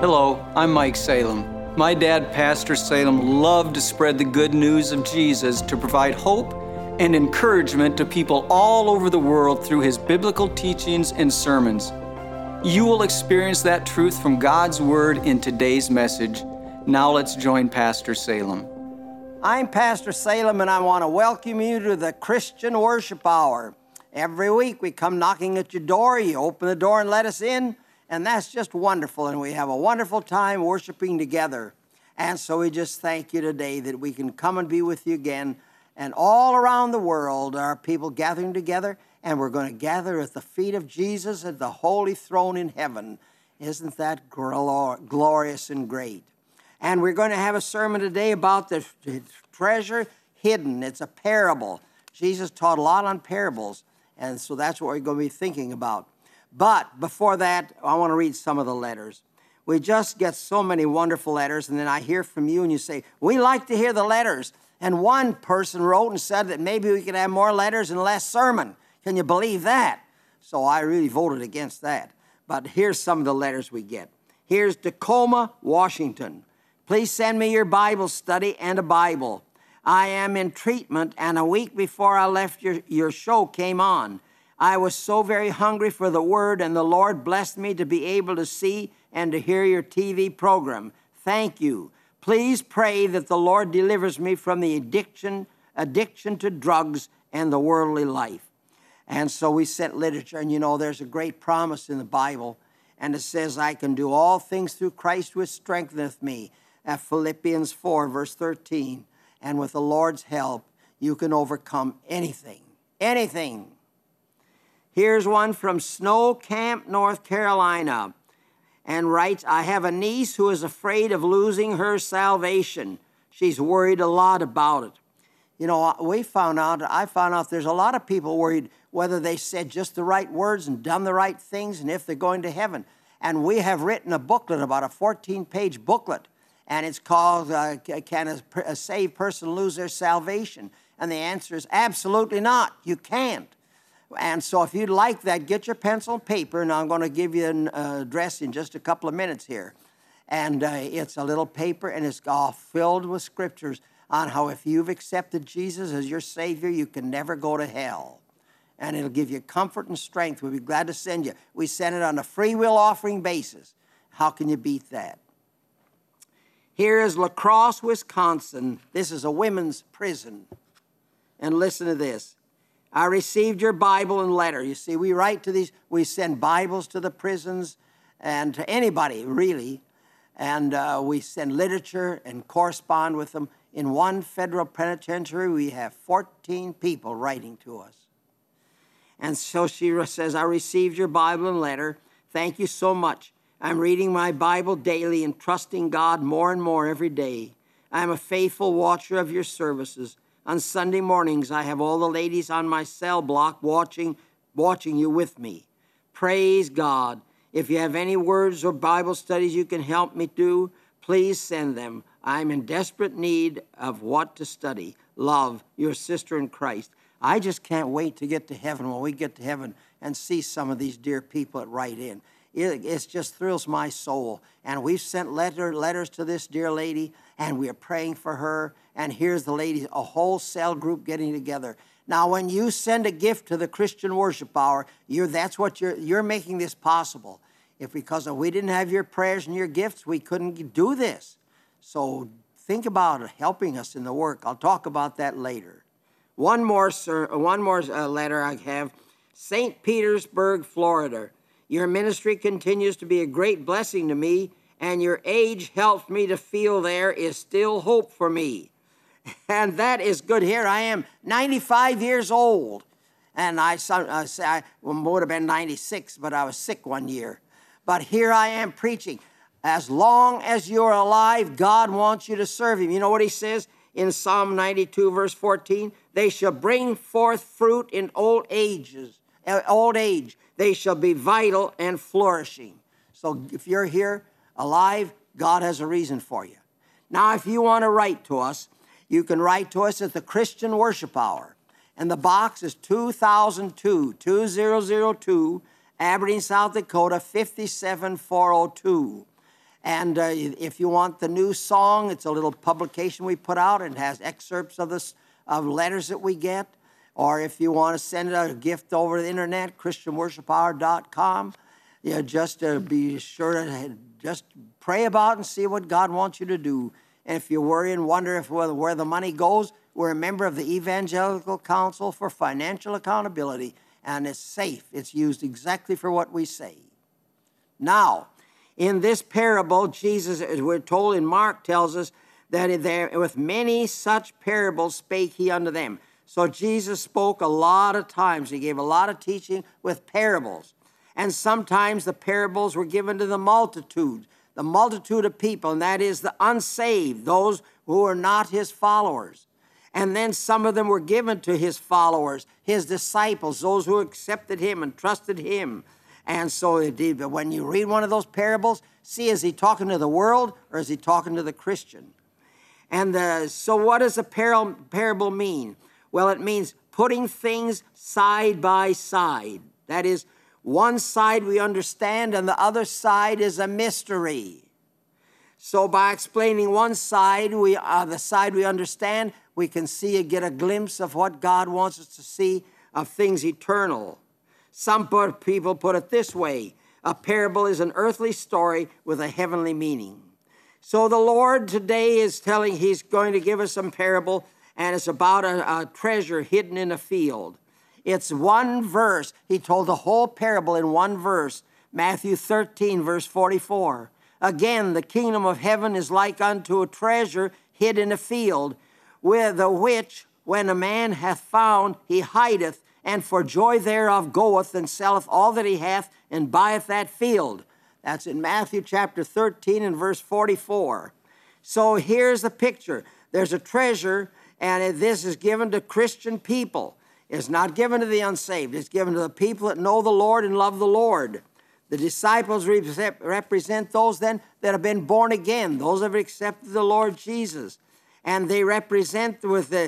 Hello, I'm Mike Salem. My dad, Pastor Salem, loved to spread the good news of Jesus to provide hope and encouragement to people all over the world through his biblical teachings and sermons. You will experience that truth from God's Word in today's message. Now let's join Pastor Salem. I'm Pastor Salem, and I want to welcome you to the Christian Worship Hour. Every week we come knocking at your door, you open the door and let us in, and that's just wonderful, and we have a wonderful time worshiping together. And so we just thank you today that we can come and be with you again. And all around the world are people gathering together, and we're going to gather at the feet of Jesus at the holy throne in heaven. Isn't that glorious and great? And we're going to have a sermon today about the treasure hidden. It's a parable. Jesus taught a lot on parables, and so that's what we're going to be thinking about. But before that, I want to read some of the letters. We just get so many wonderful letters, and then I hear from you, and you say, we like to hear the letters. And one person wrote and said that maybe we could have more letters and less sermon. Can you believe that? So I really voted against that. But here's some of the letters we get. Here's Tacoma, Washington. Please send me your Bible study and a Bible. I am in treatment, and a week before I left, your show came on. I was so very hungry for the Word, and the Lord blessed me to be able to see and to hear your TV program. Thank you. Please pray that the Lord delivers me from the addiction to drugs and the worldly life. And so we sent literature, and you know there's a great promise in the Bible, and it says, I can do all things through Christ which strengtheneth me, at Philippians 4, verse 13. And with the Lord's help, you can overcome anything. Anything. Here's one from Snow Camp, North Carolina, and writes, I have a niece who is afraid of losing her salvation. She's worried a lot about it. You know, I found out there's a lot of people worried whether they said just the right words and done the right things and if they're going to heaven. And we have written a booklet, about a 14-page booklet, and it's called, Can a Saved Person Lose Their Salvation? And the answer is absolutely not. You can't. And so if you'd like that, get your pencil and paper, and I'm going to give you an address in just a couple of minutes here. And it's a little paper, and it's all filled with scriptures on how if you've accepted Jesus as your Savior, you can never go to hell. And it'll give you comfort and strength. We'll be glad to send you. We send it on a free will offering basis. How can you beat that? Here is La Crosse, Wisconsin. This is a women's prison. And listen to this. I received your Bible and letter. You see, we write to these, we send Bibles to the prisons and to anybody, really. And we send literature and correspond with them. In one federal penitentiary, we have 14 people writing to us. And so she says, I received your Bible and letter. Thank you so much. I'm reading my Bible daily and trusting God more and more every day. I am a faithful watcher of your services. On Sunday mornings, I have all the ladies on my cell block watching you with me. Praise God. If you have any words or Bible studies you can help me do, please send them. I'm in desperate need of what to study. Love, your sister in Christ. I just can't wait to get to heaven, when we get to heaven, and see some of these dear people that write in. It just thrills my soul. And we've sent letters to this dear lady, and we are praying for her. And here's the ladies, a whole cell group getting together. Now, when you send a gift to the Christian Worship Hour, that's what you're making this possible. Because if we didn't have your prayers and your gifts, we couldn't do this. So think about helping us in the work. I'll talk about that later. One more letter I have. St. Petersburg, Florida. Your ministry continues to be a great blessing to me, and your age helps me to feel there is still hope for me. And that is good. Here I am, 95 years old. And I would have been 96, but I was sick one year. But here I am preaching. As long as you're alive, God wants you to serve him. You know what he says in Psalm 92, verse 14? They shall bring forth fruit in old age. They shall be vital and flourishing. So if you're here alive, God has a reason for you. Now, if you want to write to us, you can write to us at the Christian Worship Hour. And the box is 2002, Aberdeen, South Dakota, 57402. And if you want the new song, it's a little publication we put out. It has excerpts of letters that we get. Or if you want to send a gift over the internet, ChristianWorshipHour.com, just be sure to just pray about and see what God wants you to do. And if you worry and wonder where the money goes, we're a member of the Evangelical Council for Financial Accountability, and it's safe. It's used exactly for what we say. Now, in this parable, Jesus, as we're told in Mark, tells us that with many such parables spake he unto them. So Jesus spoke a lot of times. He gave a lot of teaching with parables. And sometimes the parables were given to the multitude of people, and that is the unsaved, those who are not his followers. And then some of them were given to his followers, his disciples, those who accepted him and trusted him. And so when you read one of those parables, see, is he talking to the world or is he talking to the Christian? And so what does a parable mean? Well, it means putting things side by side. That is, one side we understand and the other side is a mystery. So by explaining one side, the side we understand, we can get a glimpse of what God wants us to see of things eternal. Some people put it this way: a parable is an earthly story with a heavenly meaning. So the Lord today is telling, he's going to give us some parable, and it's about a treasure hidden in a field. It's one verse. He told the whole parable in one verse, Matthew 13, verse 44. Again, the kingdom of heaven is like unto a treasure hid in a field, with the which, when a man hath found, he hideth, and for joy thereof goeth and selleth all that he hath, and buyeth that field. That's in Matthew chapter 13 and verse 44. So here's the picture. There's a treasure, and this is given to Christian people. It's not given to the unsaved. It's given to the people that know the Lord and love the Lord. The disciples represent those then that have been born again, those that have accepted the Lord Jesus. And they represent with the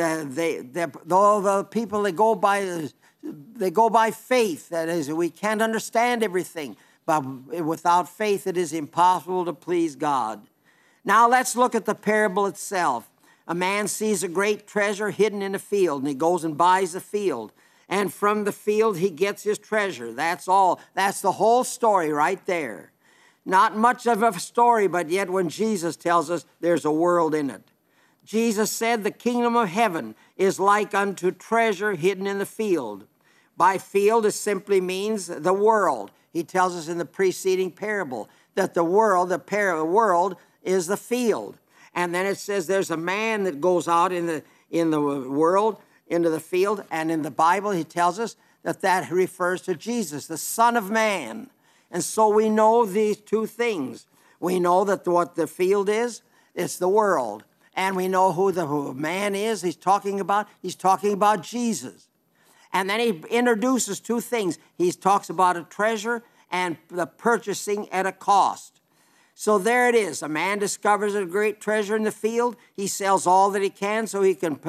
people that go by faith. That is, we can't understand everything, but without faith it is impossible to please God. Now let's look at the parable itself. A man sees a great treasure hidden in a field, and he goes and buys the field. And from the field he gets his treasure. That's all. That's the whole story right there. Not much of a story, but yet when Jesus tells us there's a world in it. Jesus said the kingdom of heaven is like unto treasure hidden in the field. By field, it simply means the world. He tells us in the preceding parable that the world is the field. And then it says there's a man that goes out in the world, into the field. And in the Bible, he tells us that refers to Jesus, the Son of Man. And so we know these two things. We know that what the field is, it's the world. And we know who the man is he's talking about. He's talking about Jesus. And then he introduces two things. He talks about a treasure and the purchasing at a cost. So there it is. A man discovers a great treasure in the field. He sells all that he can so he can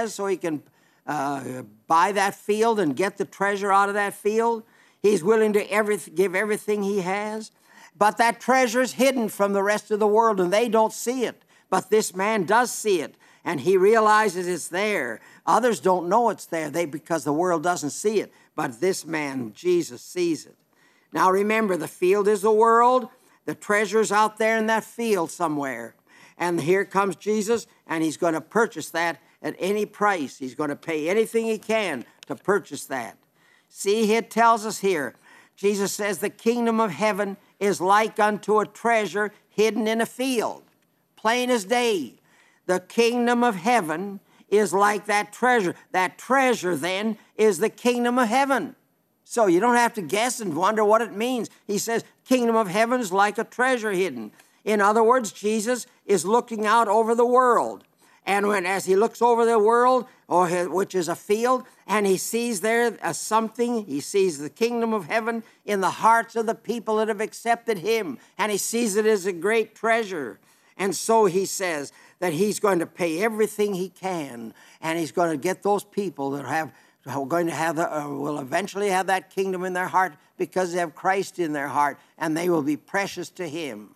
buy that field and get the treasure out of that field. He's willing to give everything he has. But that treasure is hidden from the rest of the world, and they don't see it. But this man does see it, and he realizes it's there. Others don't know it's there because the world doesn't see it. But this man, Jesus, sees it. Now remember, the field is the world. The treasure's out there in that field somewhere. And here comes Jesus, and he's going to purchase that at any price. He's going to pay anything he can to purchase that. See, it tells us here, Jesus says the kingdom of heaven is like unto a treasure hidden in a field. Plain as day. The kingdom of heaven is like that treasure. That treasure then is the kingdom of heaven. So you don't have to guess and wonder what it means. He says, kingdom of heaven is like a treasure hidden. In other words, Jesus is looking out over the world. And as he looks over the world, which is a field, and he sees there something, he sees the kingdom of heaven in the hearts of the people that have accepted him. And he sees it as a great treasure. And so he says that he's going to pay everything he can, and he's going to get those people that will eventually have that kingdom in their heart because they have Christ in their heart, and they will be precious to him.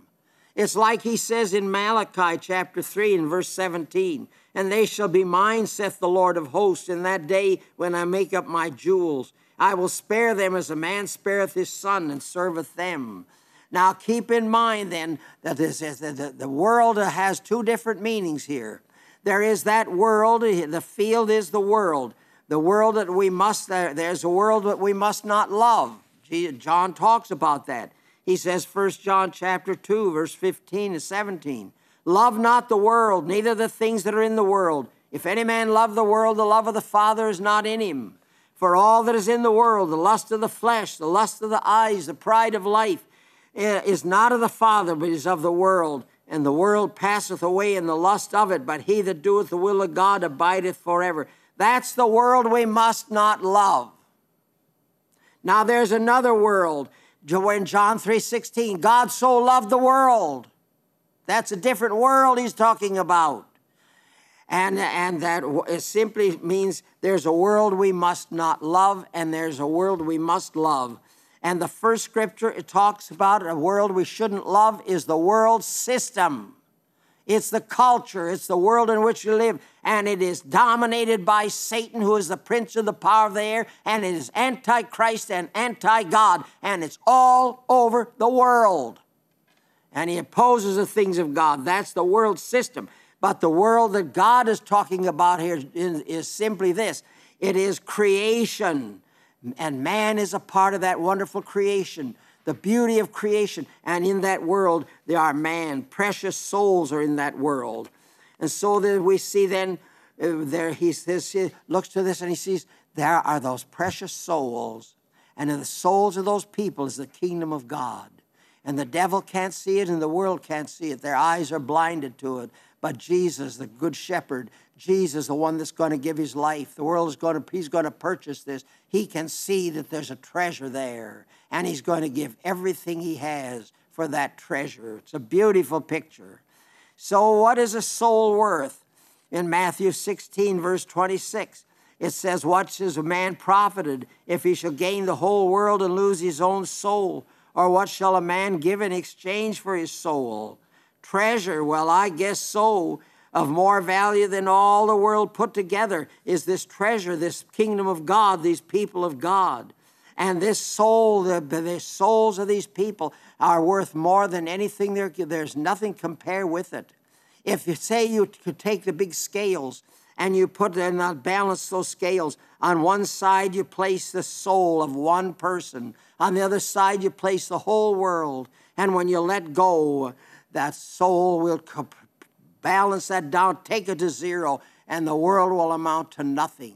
It's like he says in Malachi chapter 3 and verse 17, and they shall be mine, saith the Lord of hosts, in that day when I make up my jewels. I will spare them as a man spareth his son and serveth them. Now keep in mind then that the world has two different meanings here. There is that world, the field is the world. The world that we must, there's a world that we must not love. John talks about that. He says, 1 John chapter 2, verse 15 and 17, love not the world, neither the things that are in the world. If any man love the world, the love of the Father is not in him. For all that is in the world, the lust of the flesh, the lust of the eyes, the pride of life, is not of the Father, but is of the world. And the world passeth away in the lust of it, but he that doeth the will of God abideth forever. That's the world we must not love. Now there's another world. In John 3:16, God so loved the world. That's a different world he's talking about. And that it simply means there's a world we must not love, and there's a world we must love. And the first scripture it talks about a world we shouldn't love is the world system. It's the culture. It's the world in which you live. And it is dominated by Satan, who is the prince of the power of the air. And it is antichrist and anti-God. And it's all over the world. And he opposes the things of God. That's the world system. But the world that God is talking about here is simply this. It is creation. And man is a part of that wonderful creation. The beauty of creation. And in that world, there are man. Precious souls are in that world. And so that we see then, there he says, he looks to this and he sees, there are those precious souls. And in the souls of those people is the kingdom of God. And the devil can't see it and the world can't see it. Their eyes are blinded to it. But Jesus, the good shepherd, Jesus, the one that's going to give his life, the world is he's going to purchase this. He can see that there's a treasure there. And he's going to give everything he has for that treasure. It's a beautiful picture. So what is a soul worth? In Matthew 16, verse 26, it says, what is a man profited if he shall gain the whole world and lose his own soul? Or what shall a man give in exchange for his soul? Treasure, well, I guess so. Of more value than all the world put together is this treasure, this kingdom of God, these people of God. And this soul, the souls of these people are worth more than anything. There's nothing compare with it. If you say you could take the big scales and you put and balance those scales, on one side you place the soul of one person. On the other side you place the whole world. And when you let go, that soul will balance that down, take it to zero, and the world will amount to nothing.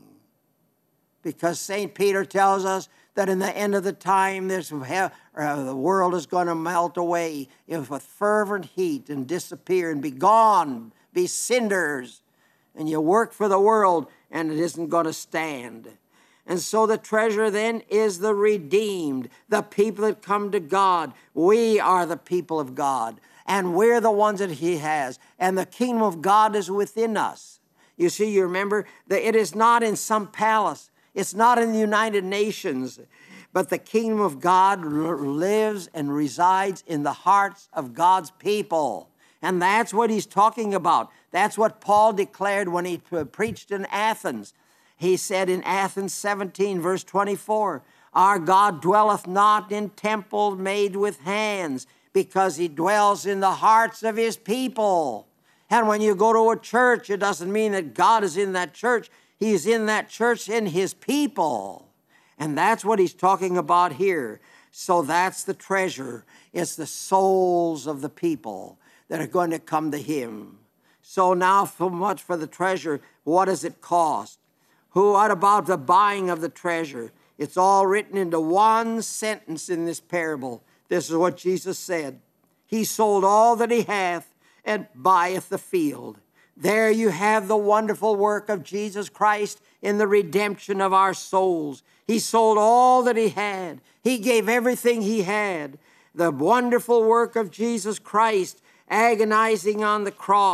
Because St. Peter tells us that in the end of the time, the world is going to melt away with fervent heat and disappear and be gone, be cinders. And you work for the world, and it isn't going to stand. And so the treasure then is the redeemed, the people that come to God. We are the people of God. And we're the ones that he has. And the kingdom of God is within us. You see, you remember that it is not in some palace. It's not in the United Nations. But the kingdom of God lives and resides in the hearts of God's people. And that's what he's talking about. That's what Paul declared when he preached in Athens. He said in Athens 17, verse 24, our God dwelleth not in temples made with hands, because he dwells in the hearts of his people. And when you go to a church, it doesn't mean that God is in that church. He's in that church in his people. And that's what he's talking about here. So that's the treasure. It's the souls of the people that are going to come to him. So now, so much for the treasure. What does it cost? What about the buying of the treasure? It's all written into one sentence in this parable. This is what Jesus said. He sold all that he hath and buyeth the field. There you have the wonderful work of Jesus Christ in the redemption of our souls. He sold all that he had. He gave everything he had. The wonderful work of Jesus Christ agonizing on the cross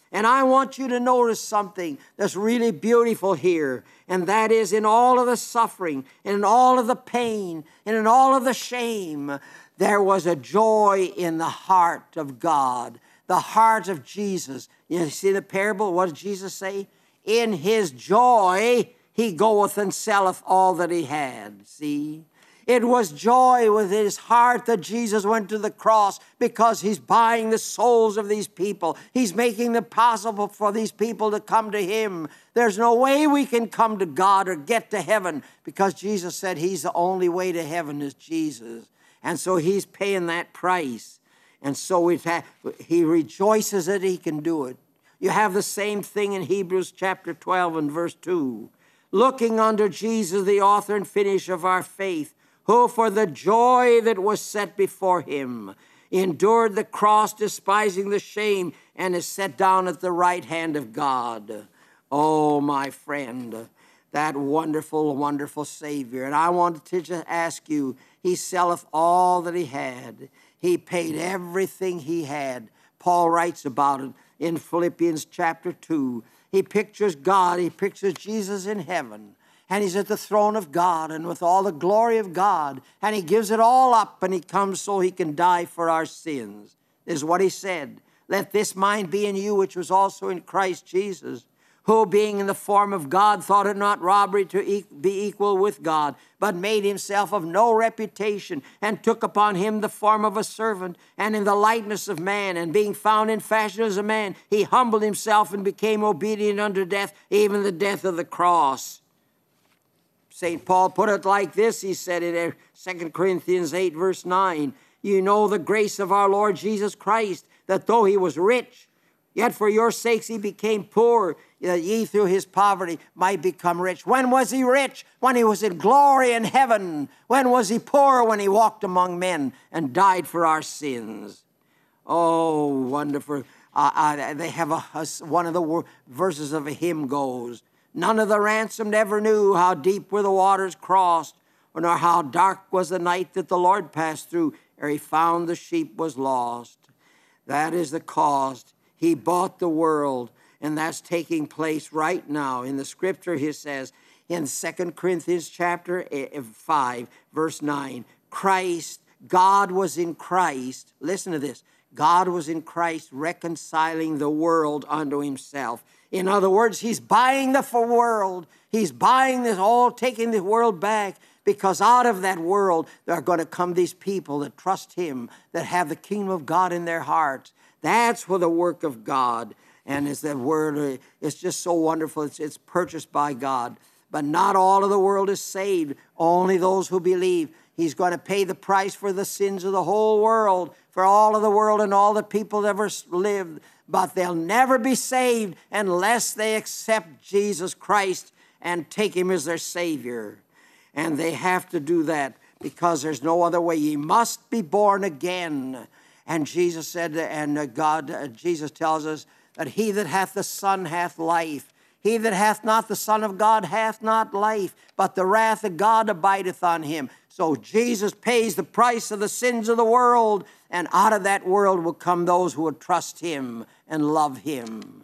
And I want you to notice something that's really beautiful here, and that is in all of the suffering, and in all of the pain, and in all of the shame, there was a joy in the heart of God, the heart of Jesus. You see the parable? What did Jesus say? In his joy, he goeth and selleth all that he had. See? It was joy within his heart that Jesus went to the cross, because he's buying the souls of these people. He's making it possible for these people to come to him. There's no way we can come to God or get to heaven, because Jesus said he's the only way to heaven is Jesus. And so he's paying that price. And so he rejoices that he can do it. You have the same thing in Hebrews chapter 12 and verse 2. Looking unto Jesus, the author and finisher of our faith, who for the joy that was set before him endured the cross, despising the shame, and is set down at the right hand of God. Oh, my friend, that wonderful, wonderful Savior. And I wanted to just ask you, he selleth all that he had. He paid everything he had. Paul writes about it in Philippians chapter 2. He pictures God, he pictures Jesus in heaven. And he's at the throne of God and with all the glory of God. And he gives it all up, and he comes so he can die for our sins. This is what he said. Let this mind be in you, which was also in Christ Jesus, who being in the form of God thought it not robbery to be equal with God, but made himself of no reputation, and took upon him the form of a servant, and in the likeness of man, and being found in fashion as a man, he humbled himself and became obedient unto death, even the death of the cross. St. Paul put it like this. He said in 2 Corinthians 8, verse 9, you know the grace of our Lord Jesus Christ, that though he was rich, yet for your sakes he became poor, that ye through his poverty might become rich. When was he rich? When he was in glory in heaven. When was he poor? When he walked among men and died for our sins. Oh, wonderful. They have one of the verses of a hymn goes, none of the ransomed ever knew how deep were the waters crossed, nor how dark was the night that the Lord passed through, ere he found the sheep was lost. That is the cost. He bought the world, and that's taking place right now. In the scripture, he says, in 2 Corinthians chapter 5, verse 9, Christ, God was in Christ, listen to this, God was in Christ reconciling the world unto himself. In other words, he's buying the world. He's buying this all, taking the world back, because out of that world, there are going to come these people that trust him, that have the kingdom of God in their hearts. That's for the work of God. And it's that word, it's just so wonderful. It's purchased by God. But not all of the world is saved, only those who believe. He's going to pay the price for the sins of the whole world, for all of the world and all the people that ever lived. But they'll never be saved unless they accept Jesus Christ and take him as their Savior. And they have to do that because there's no other way. Ye must be born again. And Jesus said, Jesus tells us that he that hath the Son hath life. He that hath not the Son of God hath not life, but the wrath of God abideth on him. So Jesus pays the price of the sins of the world, and out of that world will come those who will trust him and love him.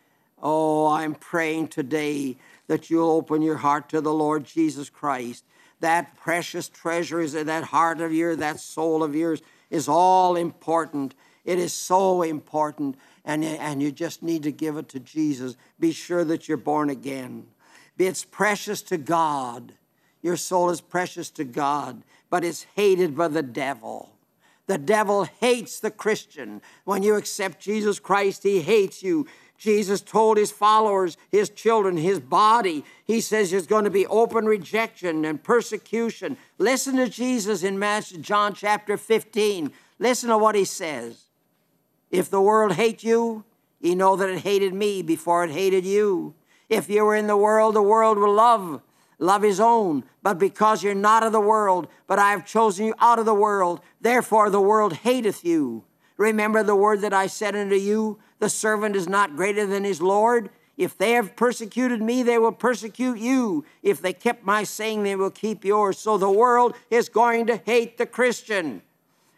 Oh, I'm praying today that you'll open your heart to the Lord Jesus Christ. That precious treasure is in that heart of yours, that soul of yours is all important. It is so important, and you just need to give it to Jesus. Be sure that you're born again. It's precious to God. Your soul is precious to God, but it's hated by the devil. The devil hates the Christian. When you accept Jesus Christ, he hates you. Jesus told his followers, his children, his body, he says there's going to be open rejection and persecution. Listen to Jesus in John chapter 15. Listen to what he says. If the world hate you, you know that it hated me before it hated you. If you were in the world will love his own. But because you're not of the world, but I have chosen you out of the world, therefore the world hateth you. Remember the word that I said unto you, the servant is not greater than his Lord. If they have persecuted me, they will persecute you. If they kept my saying, they will keep yours. So the world is going to hate the Christian.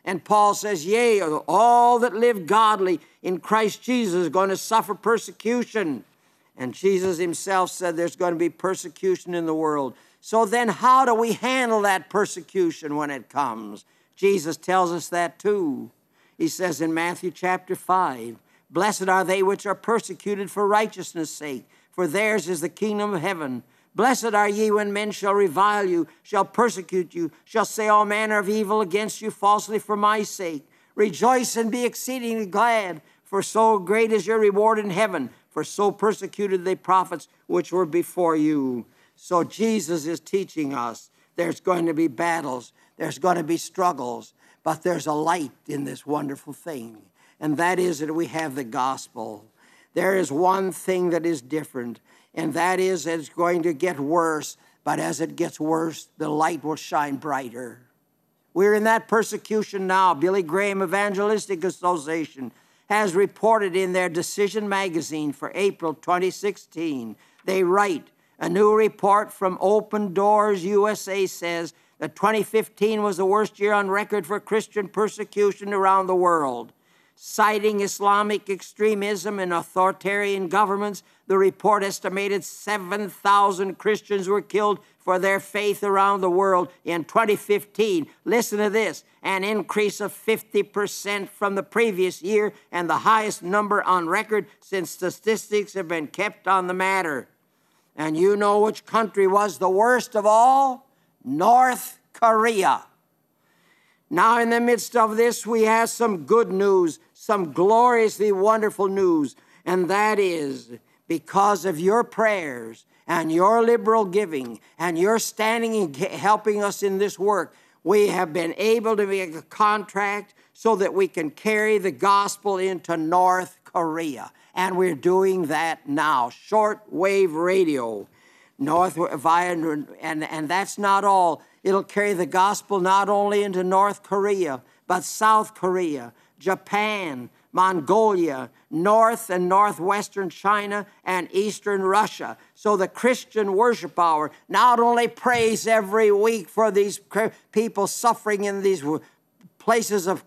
And Paul says, yea, all that live godly in Christ Jesus are going to suffer persecution. And Jesus himself said there's going to be persecution in the world. So then how do we handle that persecution when it comes? Jesus tells us that too. He says in Matthew chapter 5, blessed are they which are persecuted for righteousness' sake, for theirs is the kingdom of heaven. Blessed are ye when men shall revile you, shall persecute you, shall say all manner of evil against you falsely for my sake. Rejoice and be exceedingly glad, for so great is your reward in heaven. For so persecuted the prophets which were before you. So Jesus is teaching us there's going to be battles, there's going to be struggles, but there's a light in this wonderful thing, and that is that we have the gospel. There is one thing that is different, and that is that it's going to get worse, but as it gets worse, the light will shine brighter. We're in that persecution now. Billy Graham Evangelistic Association has reported in their Decision magazine for April 2016. They write, a new report from Open Doors USA says that 2015 was the worst year on record for Christian persecution around the world. Citing Islamic extremism and authoritarian governments, the report estimated 7,000 Christians were killed for their faith around the world in 2015. Listen to this, an increase of 50% from the previous year and the highest number on record since statistics have been kept on the matter. And you know which country was the worst of all? North Korea. Now, in the midst of this, we have some good news, some gloriously wonderful news, and that is because of your prayers and your liberal giving and your standing and helping us in this work, we have been able to make a contract so that we can carry the gospel into North Korea. And we're doing that now, shortwave radio. And that's not all. It'll carry the gospel not only into North Korea, but South Korea, Japan, Mongolia, North and Northwestern China, and Eastern Russia. So the Christian Worship Hour not only prays every week for these people suffering in these places of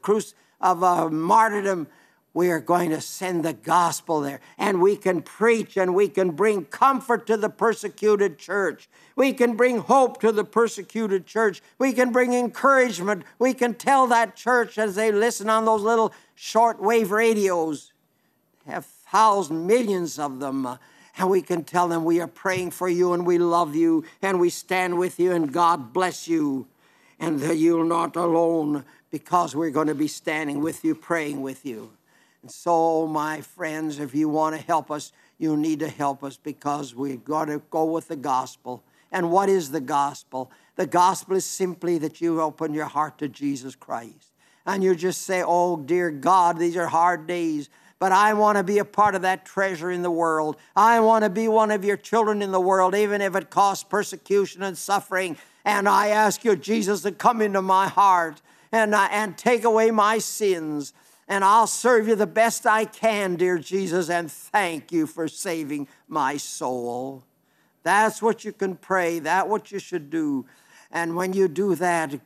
martyrdom, we are going to send the gospel there, and we can preach and we can bring comfort to the persecuted church. We can bring hope to the persecuted church. We can bring encouragement. We can tell that church as they listen on those little shortwave radios, have thousands, millions of them, and we can tell them we are praying for you and we love you and we stand with you and God bless you and that you're not alone because we're going to be standing with you, praying with you. And so, my friends, if you want to help us, you need to help us because we've got to go with the gospel. And what is the gospel? The gospel is simply that you open your heart to Jesus Christ. And you just say, oh, dear God, these are hard days, but I want to be a part of that treasure in the world. I want to be one of your children in the world, even if it costs persecution and suffering. And I ask you, Jesus, to come into my heart and take away my sins. And I'll serve you the best I can, dear Jesus, and thank you for saving my soul. That's what you can pray. That's what you should do. And when you do that,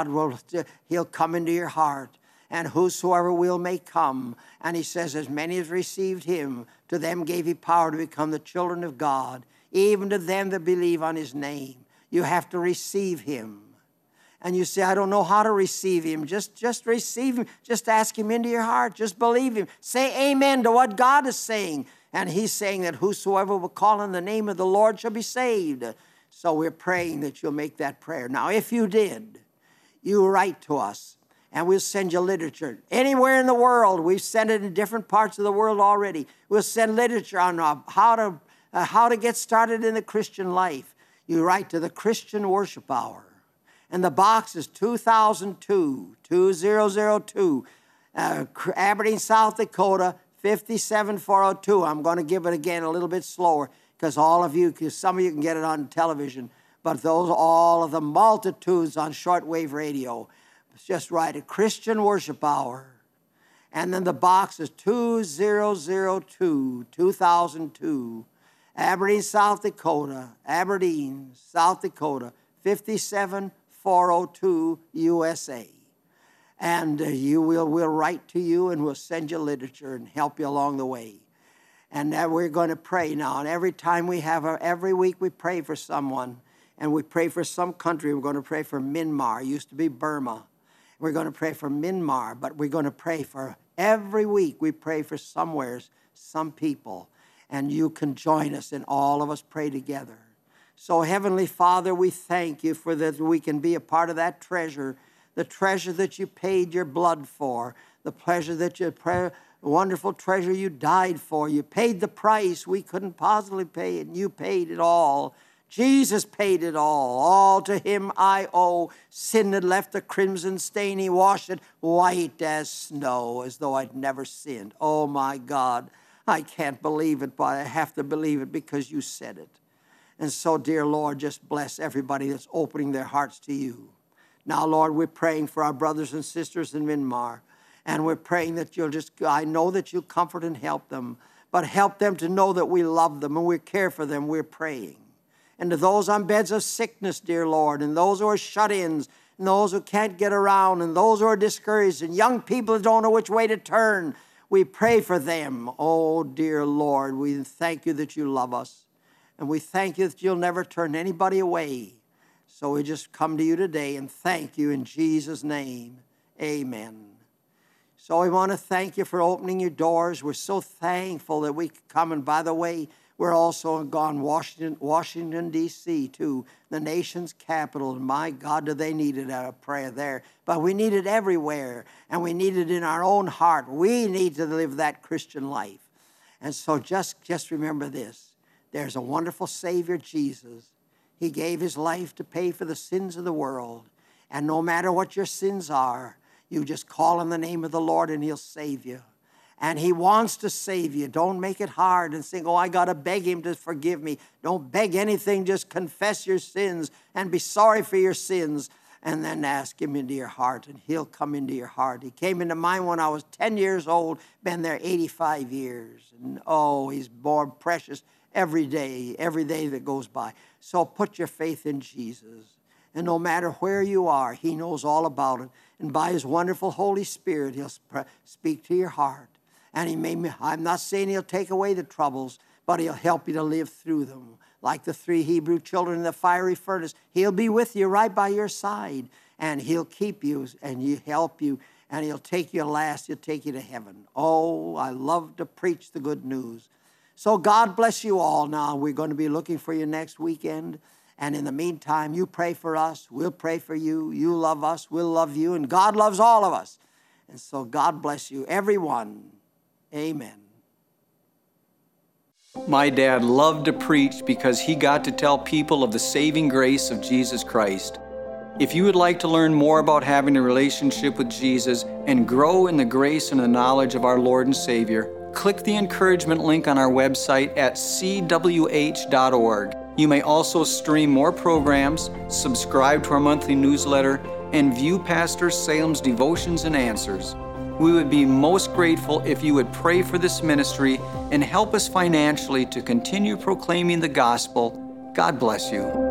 He'll come into your heart. And whosoever will may come. And He says, as many as received Him, to them gave He power to become the children of God, even to them that believe on His name. You have to receive Him. And you say, I don't know how to receive Him. Just receive Him. Just ask Him into your heart. Just believe Him. Say amen to what God is saying. And He's saying that whosoever will call on the name of the Lord shall be saved. So we're praying that you'll make that prayer. Now, if you did, you write to us, and we'll send you literature. Anywhere in the world, we've sent it in different parts of the world already. We'll send literature on how to get started in the Christian life. You write to the Christian Worship Hour. And the box is 2002, Aberdeen, South Dakota, 57402. I'm going to give it again a little bit slower because some of you can get it on television, but all of the multitudes on shortwave radio. Just write a Christian Worship Hour. And then the box is 2002, Aberdeen, South Dakota, 57402, USA. And we'll write to you, and we'll send you literature and help you along the way. And we're going to pray now. And every time every week we pray for someone. And we pray for some country. We're going to pray for Myanmar. It used to be Burma. We're going to pray for Myanmar. But we're going to pray for every week. We pray for some people. And you can join us, and all of us pray together. So, Heavenly Father, we thank you for that we can be a part of that treasure, the treasure that you paid your blood for, the pleasure that wonderful treasure you died for. You paid the price we couldn't possibly pay, and you paid it all. Jesus paid it all. All to him I owe. Sin had left a crimson stain. He washed it white as snow, as though I'd never sinned. Oh, my God, I can't believe it, but I have to believe it because you said it. And so, dear Lord, just bless everybody that's opening their hearts to you. Now, Lord, we're praying for our brothers and sisters in Myanmar. And we're praying that I know that you'll comfort and help them. But help them to know that we love them and we care for them. We're praying. And to those on beds of sickness, dear Lord, and those who are shut-ins, and those who can't get around, and those who are discouraged, and young people who don't know which way to turn, we pray for them. Oh, dear Lord, we thank you that you love us. And we thank you that you'll never turn anybody away. So we just come to you today and thank you in Jesus' name. Amen. So we want to thank you for opening your doors. We're so thankful that we could come. And by the way, we're also gone Washington, D.C., too, the nation's capital. And my God, do they need it, a prayer there. But we need it everywhere. And we need it in our own heart. We need to live that Christian life. And so just remember this. There's a wonderful Savior, Jesus. He gave his life to pay for the sins of the world. And no matter what your sins are, you just call on the name of the Lord and he'll save you. And he wants to save you. Don't make it hard and think, oh, I got to beg him to forgive me. Don't beg anything. Just confess your sins and be sorry for your sins. And then ask him into your heart, and he'll come into your heart. He came into mine when I was 10 years old, been there 85 years. And oh, he's more precious every day that goes by. So put your faith in Jesus. And no matter where you are, he knows all about it. And by his wonderful Holy Spirit, he'll speak to your heart. And I'm not saying he'll take away the troubles, but he'll help you to live through them. Like the 3 Hebrew children in the fiery furnace, he'll be with you right by your side. And he'll keep you and he'll help you. And he'll take you last. He'll take you to heaven. Oh, I love to preach the good news. So God bless you all. Now, we're going to be looking for you next weekend. And in the meantime, you pray for us. We'll pray for you. You love us. We'll love you. And God loves all of us. And so God bless you, everyone. Amen. My dad loved to preach because he got to tell people of the saving grace of Jesus Christ. If you would like to learn more about having a relationship with Jesus and grow in the grace and the knowledge of our Lord and Savior, click the encouragement link on our website at cwh.org. You may also stream more programs, subscribe to our monthly newsletter, and view Pastor Salem's devotions and answers. We would be most grateful if you would pray for this ministry and help us financially to continue proclaiming the gospel. God bless you.